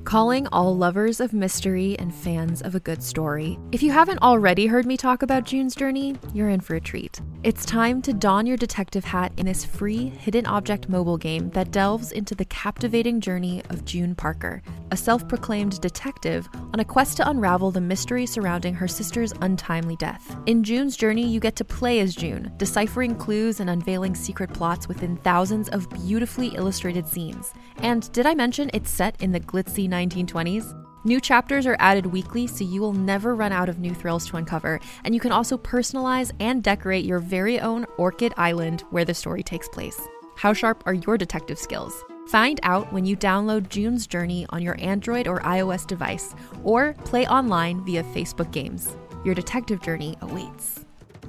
Calling all lovers of mystery and fans of a good story. If you haven't already heard me talk about June's Journey, you're in for a treat. It's time to don your detective hat in this free hidden object mobile game that delves into the captivating journey of June Parker, a self-proclaimed detective on a quest to unravel the mystery surrounding her sister's untimely death. In June's Journey, you get to play as June, deciphering clues and unveiling secret plots within thousands of beautifully illustrated scenes. And did I mention it's set in the glitzy 1920s? New chapters are added weekly, so you will never run out of new thrills to uncover, and you can also personalize and decorate your very own Orchid Island where the story takes place. How sharp are your detective skills? Find out when you download June's Journey on your Android or iOS device, or play online via Facebook Games. Your detective journey awaits.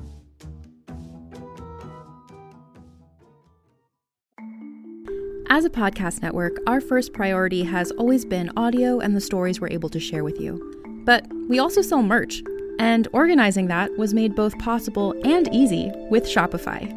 As a podcast network, our first priority has always been audio and the stories we're able to share with you. But we also sell merch, and organizing that was made both possible and easy with Shopify.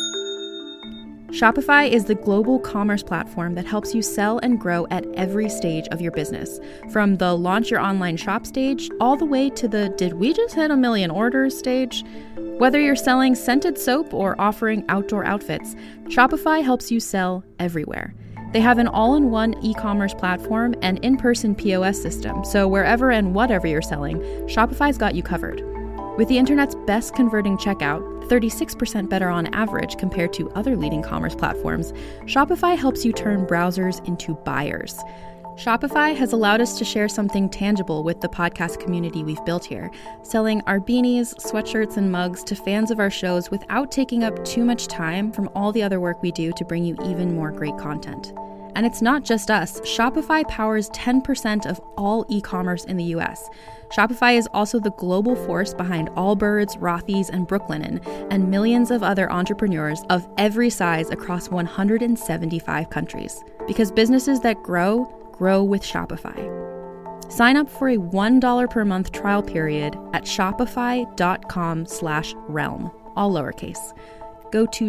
Shopify is the global commerce platform that helps you sell and grow at every stage of your business, from the launch your online shop stage all the way to the did we just hit 1 million orders stage. Whether you're selling scented soap or offering outdoor outfits, Shopify helps you sell everywhere. They have an all-in-one e-commerce platform and in-person POS system, so wherever and whatever you're selling, Shopify's got you covered. With the internet's best converting checkout, 36% better on average compared to other leading commerce platforms, Shopify helps you turn browsers into buyers. Shopify has allowed us to share something tangible with the podcast community we've built here, selling our beanies, sweatshirts, and mugs to fans of our shows without taking up too much time from all the other work we do to bring you even more great content. And it's not just us. Shopify powers 10% of all e-commerce in the US. Shopify is also the global force behind Allbirds, Rothy's, and Brooklinen, and millions of other entrepreneurs of every size across 175 countries. Because businesses that grow with Shopify. Sign up for a $1 per month trial period at shopify.com/realm, all lowercase. Go to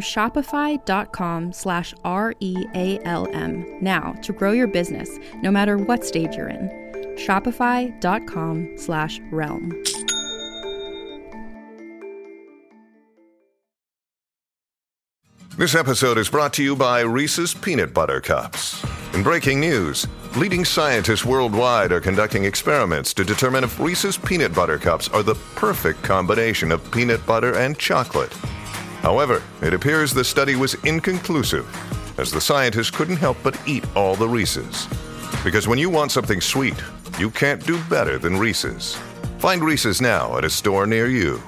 shopify.com/REALM now to grow your business, no matter what stage you're in. Shopify.com/realm. This episode is brought to you by Reese's Peanut Butter Cups. In breaking news, leading scientists worldwide are conducting experiments to determine if Reese's Peanut Butter Cups are the perfect combination of peanut butter and chocolate. However, it appears the study was inconclusive, as the scientists couldn't help but eat all the Reese's. Because when you want something sweet, you can't do better than Reese's. Find Reese's now at a store near you.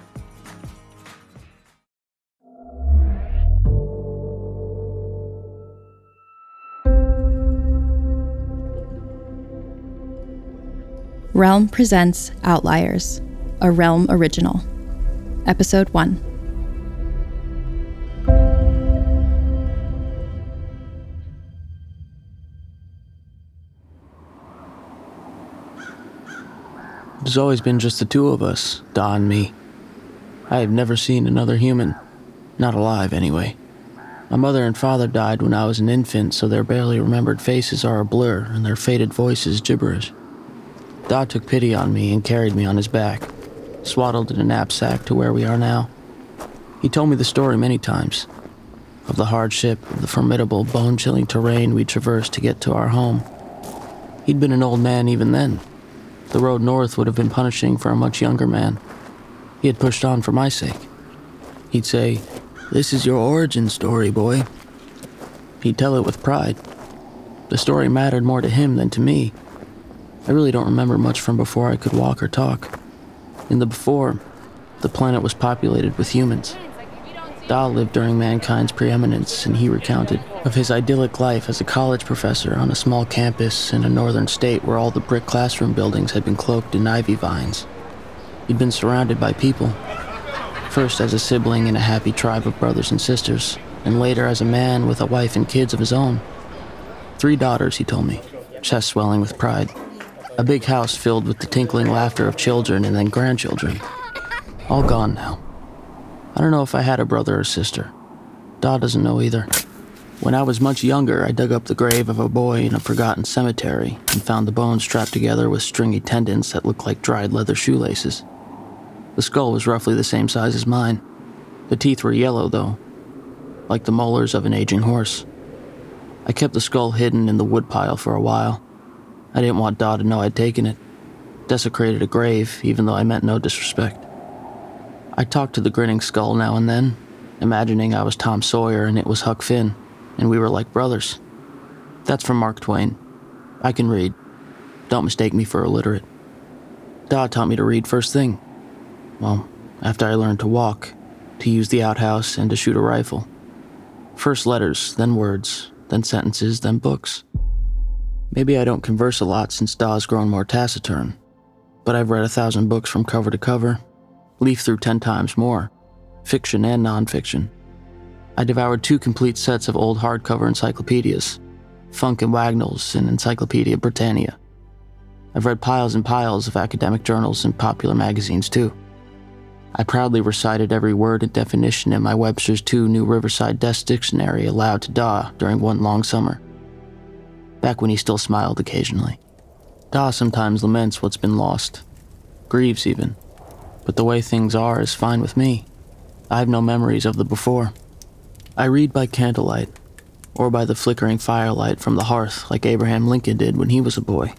Realm presents Outliers, a Realm original. Episode 1. There's always been just the two of us, Da and me. I have never seen another human. Not alive, anyway. My mother and father died when I was an infant, so their barely remembered faces are a blur and their faded voices gibberish. Da took pity on me and carried me on his back, swaddled in a knapsack to where we are now. He told me the story many times, of the hardship, of the formidable, bone-chilling terrain we traversed to get to our home. He'd been an old man even then. The road north would have been punishing for a much younger man. He had pushed on for my sake. He'd say, "This is your origin story, boy." He'd tell it with pride. The story mattered more to him than to me. I really don't remember much from before I could walk or talk. In the before, the planet was populated with humans. Da lived during mankind's preeminence, and he recounted of his idyllic life as a college professor on a small campus in a northern state where all the brick classroom buildings had been cloaked in ivy vines. He'd been surrounded by people, first as a sibling in a happy tribe of brothers and sisters, and later as a man with a wife and kids of his own. 3 daughters, he told me, chest swelling with pride. A big house filled with the tinkling laughter of children and then grandchildren. All gone now. I don't know if I had a brother or sister. Da doesn't know either. When I was much younger, I dug up the grave of a boy in a forgotten cemetery and found the bones strapped together with stringy tendons that looked like dried leather shoelaces. The skull was roughly the same size as mine. The teeth were yellow, though, like the molars of an aging horse. I kept the skull hidden in the woodpile for a while. I didn't want Da to know I'd taken it. Desecrated a grave, even though I meant no disrespect. I talked to the grinning skull now and then, imagining I was Tom Sawyer and it was Huck Finn, and we were like brothers. That's from Mark Twain. I can read. Don't mistake me for illiterate. Da taught me to read first thing. Well, after I learned to walk, to use the outhouse, and to shoot a rifle. First letters, then words, then sentences, then books. Maybe I don't converse a lot since Da's grown more taciturn, but I've read 1,000 books from cover to cover, leafed through 10 times more, fiction and nonfiction. I devoured 2 complete sets of old hardcover encyclopedias, Funk and Wagnall's and Encyclopedia Britannia. I've read piles and piles of academic journals and popular magazines too. I proudly recited every word and definition in my Webster's 2 New Riverside Desk Dictionary aloud to Da during one long summer. Back when he still smiled occasionally. Da sometimes laments what's been lost, grieves even, but the way things are is fine with me. I have no memories of the before. I read by candlelight, or by the flickering firelight from the hearth like Abraham Lincoln did when he was a boy.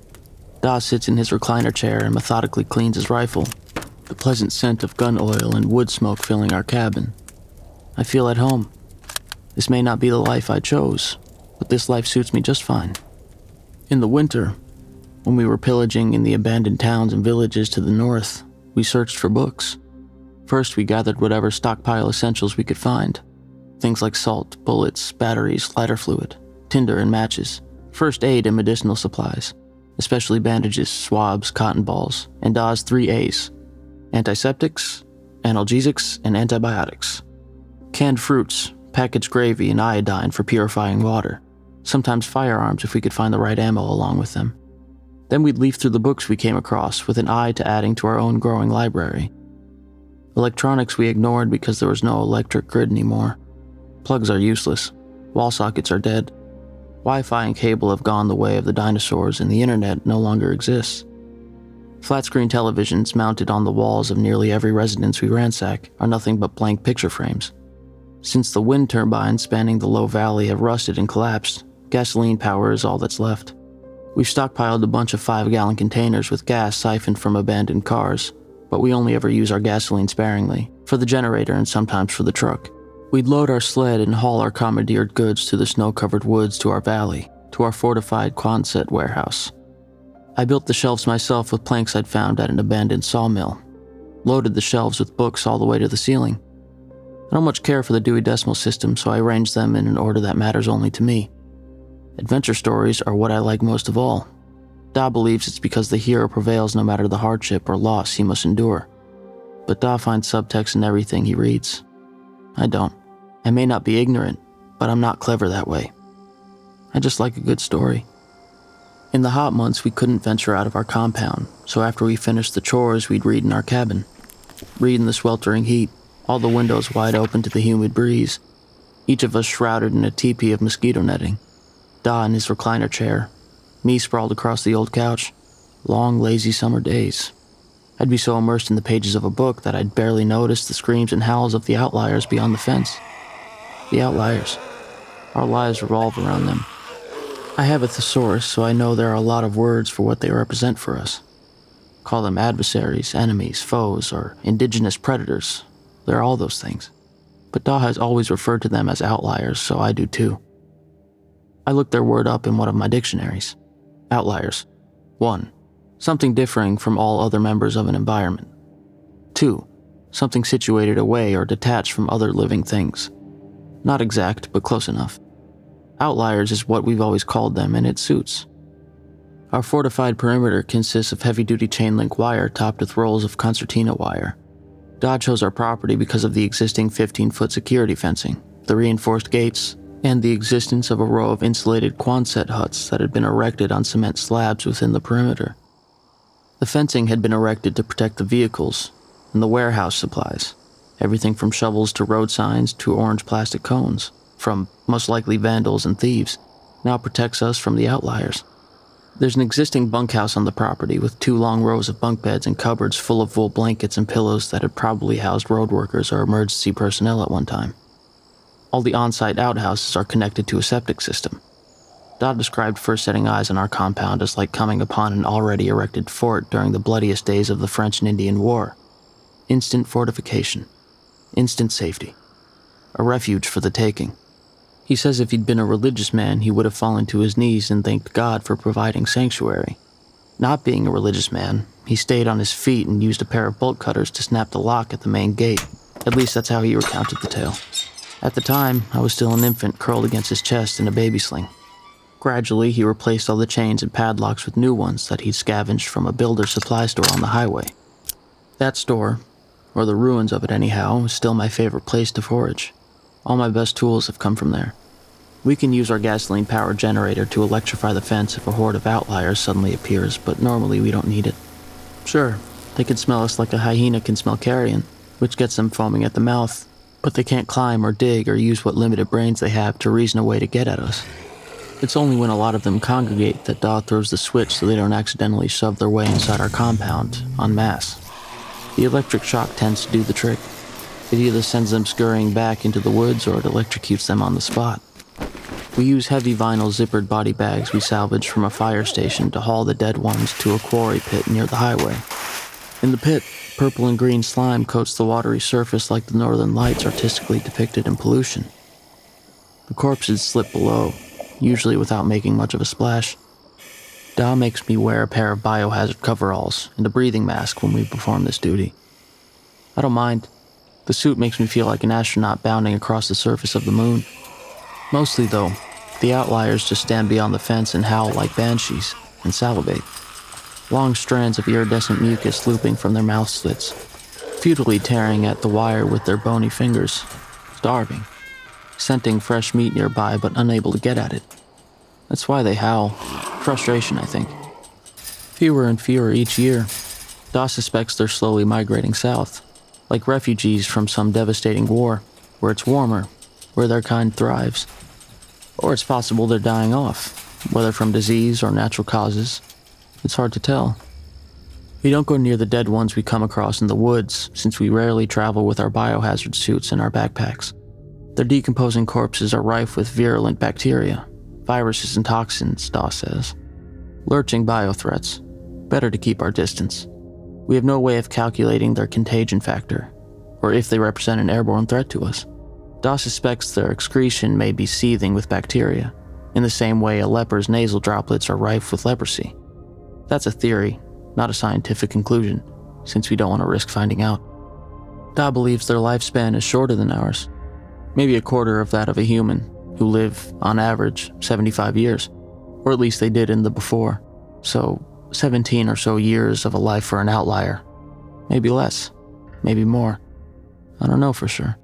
Da sits in his recliner chair and methodically cleans his rifle, the pleasant scent of gun oil and wood smoke filling our cabin. I feel at home. This may not be the life I chose, but this life suits me just fine. In the winter, when we were pillaging in the abandoned towns and villages to the north, we searched for books. First, we gathered whatever stockpile essentials we could find. Things like salt, bullets, batteries, lighter fluid, tinder and matches, first aid and medicinal supplies, especially bandages, swabs, cotton balls, and Da's 3 A's: antiseptics, analgesics, and antibiotics. Canned fruits, packaged gravy, and iodine for purifying water. Sometimes firearms if we could find the right ammo along with them. Then we'd leaf through the books we came across with an eye to adding to our own growing library. Electronics we ignored because there was no electric grid anymore. Plugs are useless. Wall sockets are dead. Wi-Fi and cable have gone the way of the dinosaurs, and the internet no longer exists. Flat-screen televisions mounted on the walls of nearly every residence we ransack are nothing but blank picture frames. Since the wind turbines spanning the low valley have rusted and collapsed, gasoline power is all that's left. We've stockpiled a bunch of 5-gallon containers with gas siphoned from abandoned cars, but we only ever use our gasoline sparingly, for the generator and sometimes for the truck. We'd load our sled and haul our commandeered goods through the snow-covered woods to our valley, to our fortified Quonset warehouse. I built the shelves myself with planks I'd found at an abandoned sawmill, loaded the shelves with books all the way to the ceiling. I don't much care for the Dewey Decimal System, so I arranged them in an order that matters only to me. Adventure stories are what I like most of all. Da believes it's because the hero prevails no matter the hardship or loss he must endure. But Da finds subtext in everything he reads. I don't. I may not be ignorant, but I'm not clever that way. I just like a good story. In the hot months, we couldn't venture out of our compound, so after we finished the chores, we'd read in our cabin. Read in the sweltering heat, all the windows wide open to the humid breeze, each of us shrouded in a teepee of mosquito netting. Da in his recliner chair, me sprawled across the old couch. Long, lazy summer days. I'd be so immersed in the pages of a book that I'd barely notice the screams and howls of the outliers beyond the fence. The outliers. Our lives revolve around them. I have a thesaurus, so I know there are a lot of words for what they represent for us. Call them adversaries, enemies, foes, or indigenous predators. They're all those things. But Da has always referred to them as outliers, so I do too. I looked their word up in one of my dictionaries. Outliers. 1. Something differing from all other members of an environment. 2. Something situated away or detached from other living things. Not exact, but close enough. Outliers is what we've always called them, and it suits. Our fortified perimeter consists of heavy-duty chain-link wire topped with rolls of concertina wire. Da chose our property because of the existing 15-foot security fencing, the reinforced gates, and the existence of a row of insulated Quonset huts that had been erected on cement slabs within the perimeter. The fencing had been erected to protect the vehicles and the warehouse supplies, everything from shovels to road signs to orange plastic cones. from most likely vandals and thieves, now protects us from the outliers. There's an existing bunkhouse on the property with 2 long rows of bunk beds and cupboards full of wool blankets and pillows that had probably housed road workers or emergency personnel at one time. All the on-site outhouses are connected to a septic system. Dodd described first setting eyes on our compound as like coming upon an already erected fort during the bloodiest days of the French and Indian War. Instant fortification. Instant safety. A refuge for the taking. He says if he'd been a religious man, he would have fallen to his knees and thanked God for providing sanctuary. Not being a religious man, he stayed on his feet and used a pair of bolt cutters to snap the lock at the main gate. At least that's how he recounted the tale. At the time, I was still an infant curled against his chest in a baby sling. Gradually, he replaced all the chains and padlocks with new ones that he'd scavenged from a builder's supply store on the highway. That store, or the ruins of it anyhow, is still my favorite place to forage. All my best tools have come from there. We can use our gasoline-powered generator to electrify the fence if a horde of outliers suddenly appears, but normally we don't need it. Sure, they can smell us like a hyena can smell carrion, which gets them foaming at the mouth, but they can't climb or dig or use what limited brains they have to reason a way to get at us. It's only when a lot of them congregate that Dodd throws the switch so they don't accidentally shove their way inside our compound, en masse. The electric shock tends to do the trick. It either sends them scurrying back into the woods or it electrocutes them on the spot. We use heavy vinyl zippered body bags we salvaged from a fire station to haul the dead ones to a quarry pit near the highway. In the pit, purple and green slime coats the watery surface like the northern lights artistically depicted in pollution. The corpses slip below, usually without making much of a splash. Da makes me wear a pair of biohazard coveralls and a breathing mask when we perform this duty. I don't mind. The suit makes me feel like an astronaut bounding across the surface of the moon. Mostly, though, the outliers just stand beyond the fence and howl like banshees and salivate. Long strands of iridescent mucus looping from their mouth slits, futilely tearing at the wire with their bony fingers, starving, scenting fresh meat nearby but unable to get at it. That's why they howl. Frustration, I think. Fewer and fewer each year. Da suspects they're slowly migrating south, like refugees from some devastating war, where it's warmer, where their kind thrives. Or it's possible they're dying off, whether from disease or natural causes. It's hard to tell. We don't go near the dead ones we come across in the woods, since we rarely travel with our biohazard suits in our backpacks. Their decomposing corpses are rife with virulent bacteria, viruses and toxins, Da says. Lurching biothreats. Better to keep our distance. We have no way of calculating their contagion factor, or if they represent an airborne threat to us. Da suspects their excretion may be seething with bacteria, in the same way a leper's nasal droplets are rife with leprosy. That's a theory, not a scientific conclusion, since we don't want to risk finding out. Da believes their lifespan is shorter than ours, maybe a quarter of that of a human, who live, on average, 75 years, or at least they did in the before, so 17 or so years of a life for an outlier. Maybe less, maybe more. I don't know for sure.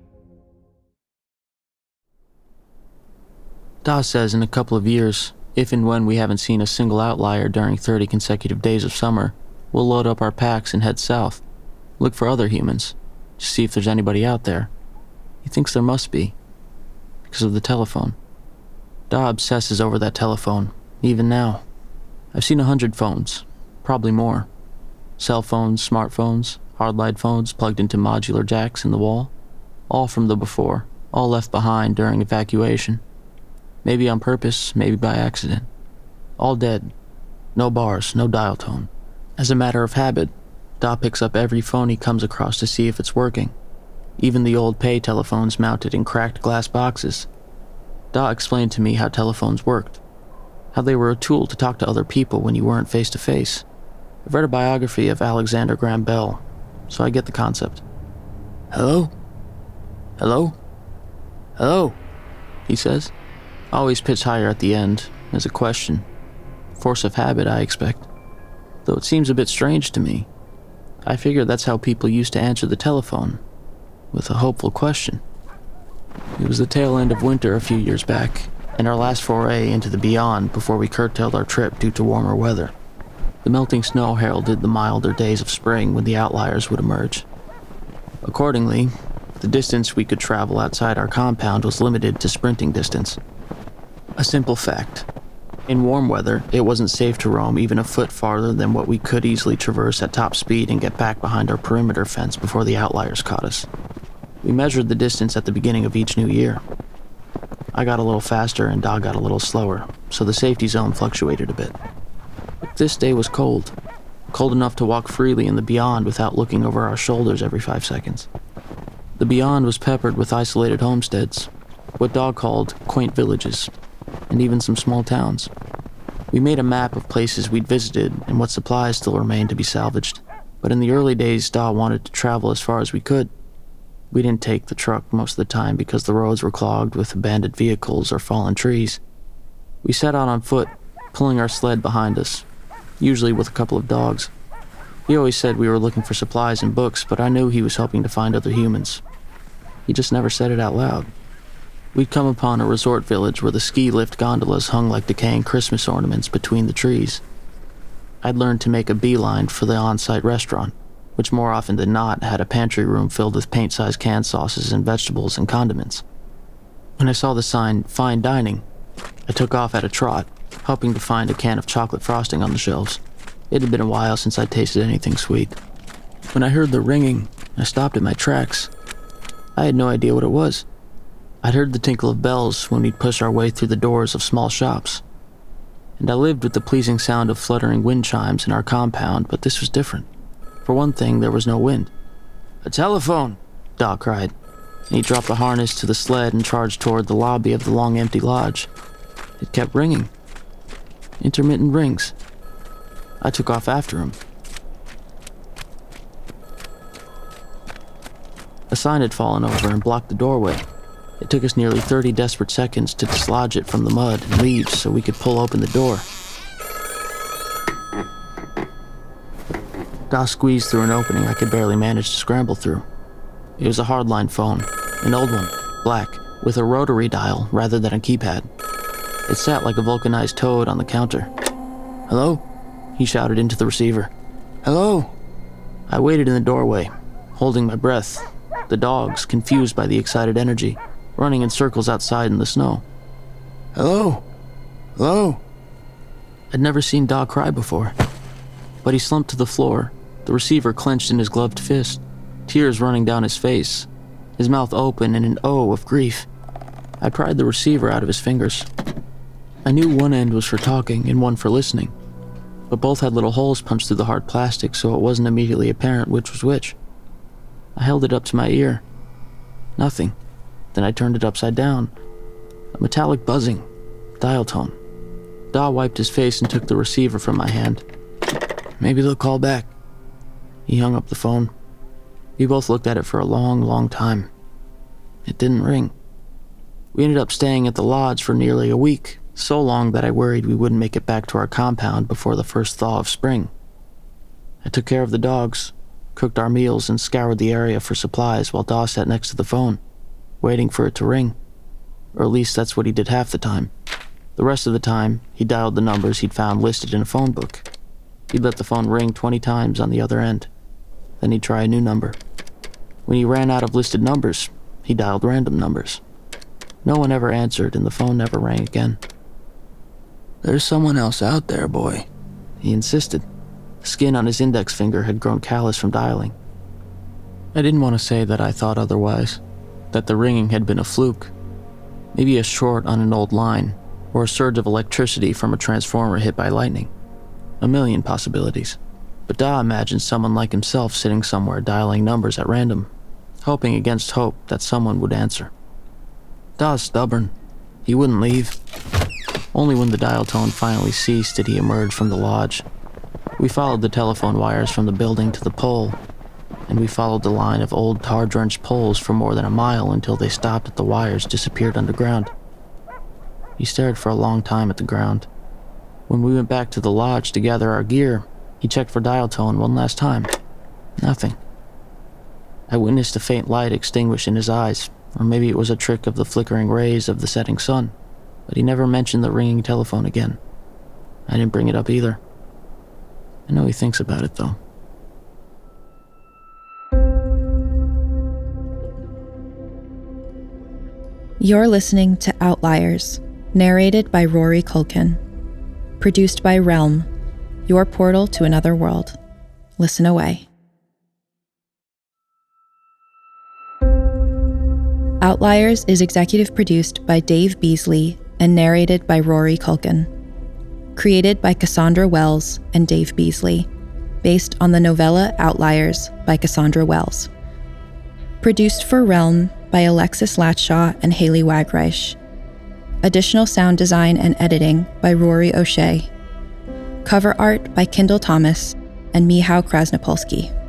Da says in a couple of years, if and when we haven't seen a single outlier during 30 consecutive days of summer, we'll load up our packs and head south, look for other humans, to see if there's anybody out there. He thinks there must be, because of the telephone. Da obsesses over that telephone, even now. I've seen 100 phones, probably more. Cell phones, smartphones, hardline phones plugged into modular jacks in the wall. All from the before, all left behind during evacuation. Maybe on purpose, maybe by accident. All dead. No bars, no dial tone. As a matter of habit, Da picks up every phone he comes across to see if it's working. Even the old pay telephones mounted in cracked glass boxes. Da explained to me how telephones worked. How they were a tool to talk to other people when you weren't face to face. I've read a biography of Alexander Graham Bell, so I get the concept. Hello? Hello? Hello? He says. Always pitch higher at the end, as a question. Force of habit, I expect. Though it seems a bit strange to me. I figure that's how people used to answer the telephone, with a hopeful question. It was the tail end of winter a few years back, and our last foray into the beyond before we curtailed our trip due to warmer weather. The melting snow heralded the milder days of spring when the outliers would emerge. Accordingly, The distance we could travel outside our compound was limited to sprinting distance. A simple fact. In warm weather, it wasn't safe to roam even a foot farther than what we could easily traverse at top speed and get back behind our perimeter fence before the outliers caught us. We measured the distance at the beginning of each new year. I got a little faster and Dog got a little slower, so the safety zone fluctuated a bit. But this day was cold. Cold enough to walk freely in the beyond without looking over our shoulders every 5 seconds. The beyond was peppered with isolated homesteads, what Dog called quaint villages, and even some small towns. We made a map of places we'd visited and what supplies still remained to be salvaged. But in the early days, Dog wanted to travel as far as we could. We didn't take the truck most of the time because the roads were clogged with abandoned vehicles or fallen trees. We set out on foot, pulling our sled behind us, usually with a couple of dogs. He always said we were looking for supplies and books, but I knew he was hoping to find other humans. He just never said it out loud. We'd come upon a resort village where the ski lift gondolas hung like decaying Christmas ornaments between the trees. I'd learned to make a beeline for the on-site restaurant, which more often than not had a pantry room filled with paint-sized canned sauces and vegetables and condiments. When I saw the sign, Fine Dining, I took off at a trot, hoping to find a can of chocolate frosting on the shelves. It had been a while since I'd tasted anything sweet. When I heard the ringing, I stopped in my tracks. I had no idea what it was. I'd heard the tinkle of bells when we'd push our way through the doors of small shops. And I lived with the pleasing sound of fluttering wind chimes in our compound, but this was different. For one thing, there was no wind. "A telephone!" Doc cried, and he dropped the harness to the sled and charged toward the lobby of the long empty lodge. It kept ringing. Intermittent rings. I took off after him. A sign had fallen over and blocked the doorway. It took us nearly 30 desperate seconds to dislodge it from the mud and leaves so we could pull open the door. Da squeezed through an opening I could barely manage to scramble through. It was a hardline phone, an old one, black, with a rotary dial rather than a keypad. It sat like a vulcanized toad on the counter. "Hello?" he shouted into the receiver. "Hello?" I waited in the doorway, holding my breath, the dogs, confused by the excited energy, running in circles outside in the snow. "Hello? Hello?" I'd never seen Dog cry before, but he slumped to the floor, the receiver clenched in his gloved fist, tears running down his face, his mouth open in an O of grief. I pried the receiver out of his fingers. I knew one end was for talking and one for listening, but both had little holes punched through the hard plastic, so it wasn't immediately apparent which was which. I held it up to my ear. Nothing. Then I turned it upside down. A metallic buzzing. Dial tone. Da wiped his face and took the receiver from my hand. "Maybe they'll call back." He hung up the phone. We both looked at it for a long, long time. It didn't ring. We ended up staying at the lodge for nearly a week, so long that I worried we wouldn't make it back to our compound before the first thaw of spring. I took care of the dogs, cooked our meals, and scoured the area for supplies while Da sat next to the phone, waiting for it to ring. Or at least that's what he did half the time. The rest of the time, he dialed the numbers he'd found listed in a phone book. He'd let the phone ring 20 times on the other end. Then he'd try a new number. When he ran out of listed numbers, he dialed random numbers. No one ever answered, and the phone never rang again. "There's someone else out there, boy," he insisted. The skin on his index finger had grown callous from dialing. I didn't want to say that I thought otherwise, that the ringing had been a fluke. Maybe a short on an old line, or a surge of electricity from a transformer hit by lightning. A million possibilities. But Da imagined someone like himself sitting somewhere dialing numbers at random, hoping against hope that someone would answer. Da's stubborn. He wouldn't leave. Only when the dial tone finally ceased did he emerge from the lodge. We followed the telephone wires from the building to the pole, and we followed the line of old tar-drenched poles for more than a mile until they stopped at the wires disappeared underground. He stared for a long time at the ground. When we went back to the lodge to gather our gear, he checked for dial tone one last time. Nothing. I witnessed a faint light extinguish in his eyes, or maybe it was a trick of the flickering rays of the setting sun, but he never mentioned the ringing telephone again. I didn't bring it up either. I know he thinks about it, though. You're listening to Outliers, narrated by Rory Culkin. Produced by Realm, your portal to another world. Listen away. Outliers is executive produced by Dave Beasley and narrated by Rory Culkin. Created by Cassandra Wells and Dave Beasley, based on the novella Outliers by Cassandra Wells. Produced for Realm by Alexis Latshaw and Haley Wagreich. Additional sound design and editing by Rory O'Shea. Cover art by Kendall Thomas and Michał Krasnopolski.